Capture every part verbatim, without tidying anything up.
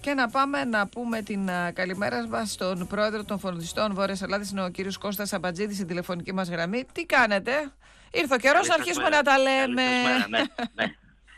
Και να πάμε να πούμε την uh, καλημέρα μας στον πρόεδρο των φροντιστών Βόρειας Ελλάδας, είναι ο κύριος Κώστας Αμπατζίδης, στην τηλεφωνική μας γραμμή. Τι κάνετε? Ήρθε ο καιρός να αρχίσουμε μέρα. να τα λέμε. Μέρα, ναι, ναι.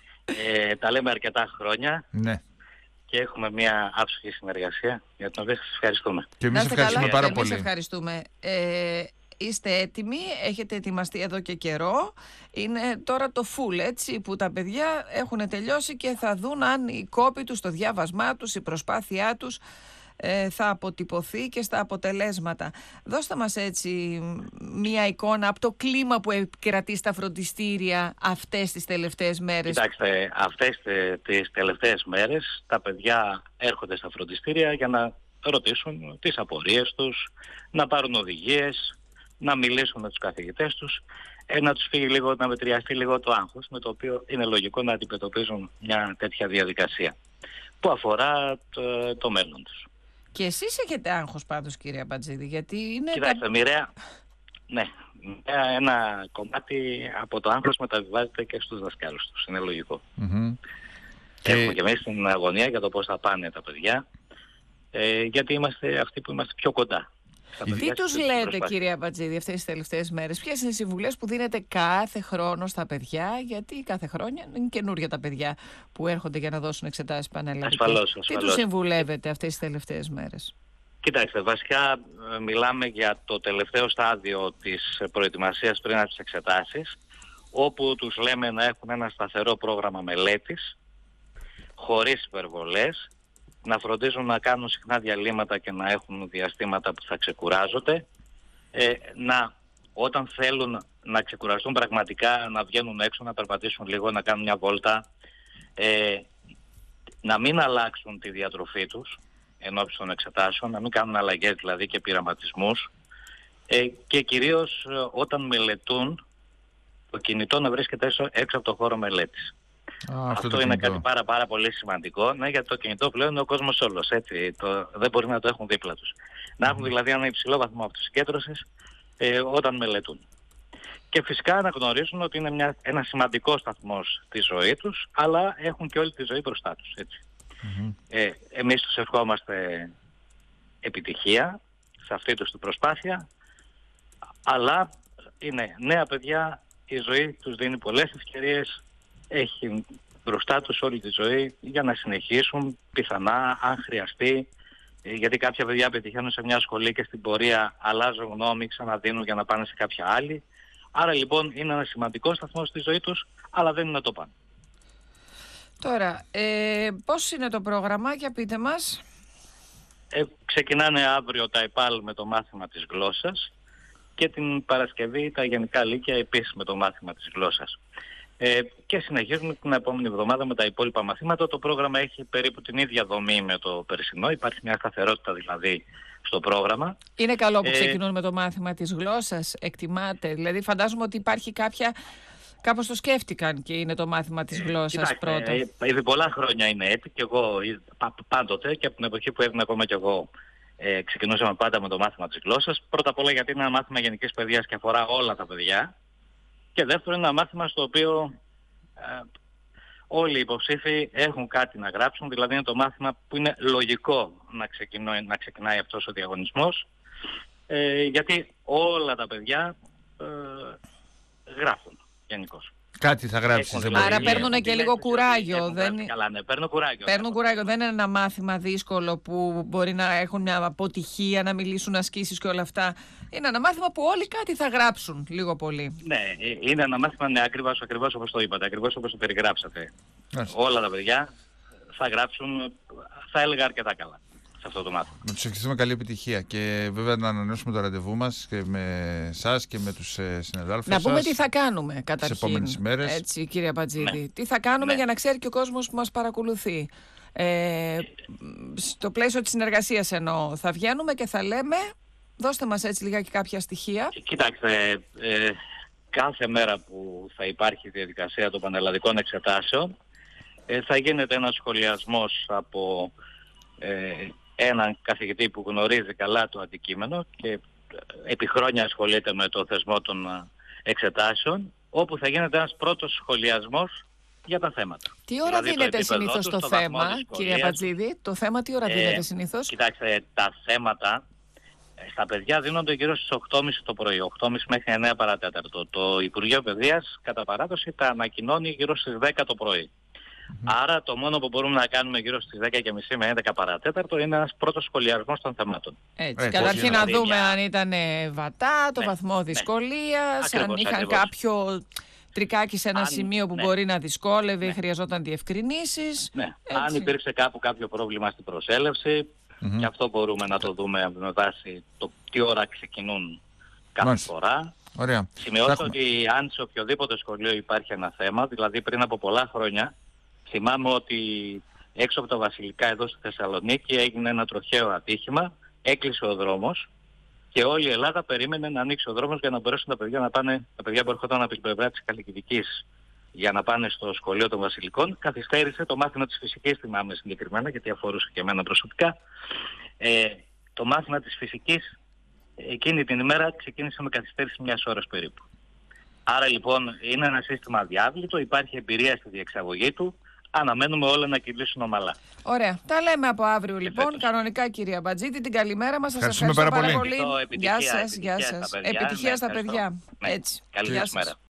Ε, τα λέμε αρκετά χρόνια. Ναι. Και έχουμε μια άψογη συνεργασία για την οποία σας ευχαριστούμε. Και εμείς ευχαριστούμε πάρα πολύ. Εμείς ευχαριστούμε. Ε, είστε έτοιμοι, έχετε ετοιμαστεί εδώ και καιρό. Είναι τώρα το full, έτσι, που τα παιδιά έχουν τελειώσει και θα δουν αν η κόπη τους, το διάβασμά τους, η προσπάθειά τους ε, θα αποτυπωθεί και στα αποτελέσματα. Δώστε μας έτσι μία εικόνα από το κλίμα που επικρατεί στα φροντιστήρια αυτές τις τελευταίες μέρες. Κοιτάξτε, αυτές τις τελευταίες μέρες τα παιδιά έρχονται στα φροντιστήρια για να ρωτήσουν τις απορίες τους, να πάρουν οδηγίες, να μιλήσουν με τους καθηγητές τους, ε, να τους φύγει λίγο, να μετριαστεί λίγο το άγχος, με το οποίο είναι λογικό να αντιμετωπίζουν μια τέτοια διαδικασία που αφορά το, το μέλλον τους. Και εσείς έχετε άγχος πάντως, κύριε Αμπατζίδη, γιατί είναι... Κοιτάξτε, τα... μοιραία, ναι, μοιραία ένα κομμάτι από το άγχος μεταβιβάζεται και στους δασκάλους τους, είναι λογικό. Mm-hmm. Έχουμε και εμείς την αγωνία για το πώς θα πάνε τα παιδιά, ε, γιατί είμαστε αυτοί που είμαστε πιο κοντά. Τι τους λέτε, κύριε Αμπατζίδη, αυτές τις τελευταίες μέρες? Ποιες είναι οι συμβουλές που δίνετε κάθε χρόνο στα παιδιά? Γιατί κάθε χρόνια είναι καινούργια τα παιδιά που έρχονται για να δώσουν εξετάσεις πανελλαδικές. Ασφαλώς, ασφαλώς. Τι τους συμβουλεύετε αυτές τις τελευταίες μέρες? Κοιτάξτε, βασικά μιλάμε για το τελευταίο στάδιο της προετοιμασίας πριν από τις εξετάσεις, όπου τους λέμε να έχουν ένα σταθερό πρόγραμμα μελέτης, χωρίς υπερβολές, να φροντίζουν να κάνουν συχνά διαλύματα και να έχουν διαστήματα που θα ξεκουράζονται, ε, να όταν θέλουν να ξεκουραστούν πραγματικά να βγαίνουν έξω, να περπατήσουν λίγο, να κάνουν μια βόλτα, ε, να μην αλλάξουν τη διατροφή τους ενώπιση των εξετάσεων, να μην κάνουν αλλαγές δηλαδή και πειραματισμούς, ε, και κυρίως ε, όταν μελετούν το κινητό να βρίσκεται έξω, έξω από το χώρο μελέτης. Α, αυτό αυτό είναι κινητό. κάτι πάρα πάρα πολύ σημαντικό, ναι, γιατί το κινητό πλέον είναι ο κόσμος όλος, έτσι, το, δεν μπορεί να το έχουν δίπλα τους. Να έχουν δηλαδή ένα υψηλό βαθμό αυτοσυγκέντρωσης ε, όταν μελετούν. Και φυσικά να γνωρίζουν ότι είναι μια, ένα σημαντικό σταθμός στη ζωή τους, αλλά έχουν και όλη τη ζωή μπροστά τους, έτσι. Mm-hmm. Ε, εμείς τους ευχόμαστε επιτυχία σε αυτή τους την προσπάθεια, αλλά είναι νέα παιδιά, η ζωή τους δίνει πολλές ευκαιρίες, έχει μπροστά τους όλη τη ζωή για να συνεχίσουν πιθανά αν χρειαστεί, γιατί κάποια παιδιά πετυχαίνουν σε μια σχολή και στην πορεία αλλάζουν γνώμη, ξαναδίνουν για να πάνε σε κάποια άλλη. Άρα λοιπόν είναι ένα σημαντικό σταθμό στη ζωή τους, αλλά δεν είναι το πάνω. Τώρα, ε, πώς είναι το πρόγραμμα, για πείτε μας. Ε, ξεκινάνε αύριο τα ΕΠΑΛ με το μάθημα της γλώσσας και την Παρασκευή τα γενικά λύκεια επίσης με το μάθημα της γλώσσας. Ε, και συνεχίζουμε την επόμενη εβδομάδα με τα υπόλοιπα μαθήματα. Το πρόγραμμα έχει περίπου την ίδια δομή με το περσινό. Υπάρχει μια σταθερότητα δηλαδή στο πρόγραμμα. Είναι καλό που ξεκινούν ε, με το μάθημα της γλώσσας, εκτιμάτε? Δηλαδή φαντάζομαι ότι υπάρχει κάποια... Κάπως το σκέφτηκαν και είναι το μάθημα της γλώσσας. Κοιτάξτε, πρώτα. Ε, ήδη πολλά χρόνια είναι έτσι και εγώ πάντοτε και από την εποχή που έδινα ακόμα κι εγώ ε, ξεκινούσαμε πάντα με το μάθημα της γλώσσας. Πρώτα απ' όλα γιατί είναι ένα μάθημα γενικής παιδείας και αφορά όλα τα παιδιά. Και δεύτερον είναι ένα μάθημα στο οποίο ε, όλοι οι υποψήφοι έχουν κάτι να γράψουν, δηλαδή είναι το μάθημα που είναι λογικό να ξεκινάει, να ξεκινάει αυτός ο διαγωνισμός, ε, γιατί όλα τα παιδιά ε, γράφουν γενικώς. Κάτι θα γράψεις. Άρα παίρνουν και λίγο κουράγιο. Δεν... Καλά, ναι, παίρνουν κουράγιο. Παίρνουν κουράγιο. Δεν είναι ένα μάθημα δύσκολο που μπορεί να έχουν μια αποτυχία, να μιλήσουν ασκήσεις και όλα αυτά. Είναι ένα μάθημα που όλοι κάτι θα γράψουν, λίγο πολύ. Ναι, είναι ένα μάθημα, ναι, ακριβώς, ακριβώς όπως το είπατε, ακριβώς όπως το περιγράψατε. Άς. Όλα τα παιδιά θα γράψουν, θα έλεγα αρκετά καλά σε αυτό το μάθημα. Να τους ευχηθούμε καλή επιτυχία και βέβαια να ανανεώσουμε το ραντεβού μας και με εσάς και με τους ε, συναδέλφους. Να πούμε σας, τι θα κάνουμε καταρχήν. Τις επόμενες ημέρες. Έτσι, κύριε Αμπατζίδη. Ναι. Τι θα κάνουμε ναι. για να ξέρει και ο κόσμος που μας παρακολουθεί. Ε, στο πλαίσιο της συνεργασίας εννοώ. Θα βγαίνουμε και θα λέμε, δώστε μας έτσι λίγα και κάποια στοιχεία. Κοιτάξτε, ε, κάθε μέρα που θα υπάρχει η διαδικασία των πανελλαδικών εξετάσεων ε, θα γίνεται ένας σχολιασμός από ε, έναν καθηγητή που γνωρίζει καλά το αντικείμενο και επί χρόνια ασχολείται με το θεσμό των εξετάσεων, όπου θα γίνεται ένας πρώτος σχολιασμός για τα θέματα. Τι ώρα δηλαδή, δίνεται συνήθως το θέμα, κύριε Μπατζίδη, το θέμα τι ώρα ε, δίνεται συνήθως? Κοιτάξτε, τα θέματα στα παιδιά δίνονται γύρω στις οκτώ και μισή το πρωί, οκτώ και μισή μέχρι εννέα παρατέταρτο. Το Υπουργείο Παιδείας κατά παράδοση τα ανακοινώνει γύρω στις δέκα το πρωί. Mm-hmm. Άρα το μόνο που μπορούμε να κάνουμε γύρω στις δέκα και μισή με έντεκα παρατέταρτο είναι ένας πρώτος σχολιασμός των θεμάτων. Έτσι, καταρχήν να δούμε μια... αν ήταν βατά, το ναι, βαθμό δυσκολίας, ναι. αν είχαν ακριβώς. κάποιο τρικάκι σε ένα αν, σημείο που ναι. μπορεί να δυσκόλευε ή ναι. χρειαζόταν διευκρινήσεις. Ναι. Αν υπήρξε κάπου κάποιο πρόβλημα στην προσέλευση, mm-hmm. και αυτό μπορούμε να το δούμε με βάση το τι ώρα ξεκινούν κάθε Μάλιστα. φορά. Ωραία. Σημειώσω Έχουμε. ότι αν σε οποιοδήποτε σχολείο υπάρχει ένα θέμα, δηλαδή πριν από πολλά χρόνια, θυμάμαι ότι έξω από τα Βασιλικά εδώ στη Θεσσαλονίκη έγινε ένα τροχαίο ατύχημα, έκλεισε ο δρόμος και όλη η Ελλάδα περίμενε να ανοίξει ο δρόμος για να μπορέσουν τα παιδιά να πάνε, τα παιδιά που έρχονταν από την πλευρά της Καλλικιδικής για να πάνε στο σχολείο των Βασιλικών. Καθυστέρησε το μάθημα της φυσικής, θυμάμαι συγκεκριμένα, γιατί αφορούσε και εμένα προσωπικά. Ε, το μάθημα της φυσικής εκείνη την ημέρα ξεκίνησε με καθυστέρηση μιας ώρας περίπου. Άρα λοιπόν είναι ένα σύστημα αδιάβλητο, υπάρχει εμπειρία στη διεξαγωγή του, αναμένουμε όλα να κυλήσουν ομαλά. Ωραία. Τα λέμε από αύριο λοιπόν. Φέτος. Κανονικά, κυρία Μπατζίδη, την καλημέρα μας. Σας ευχαριστούμε πάρα πάρα πολύ. πολύ. Επιτυχία, γεια σας, επιτυχία γεια σας. Στα παιδιά. Επιτυχία ναι, στα παιδιά. Ναι. Έτσι. Καλή σας μέρα.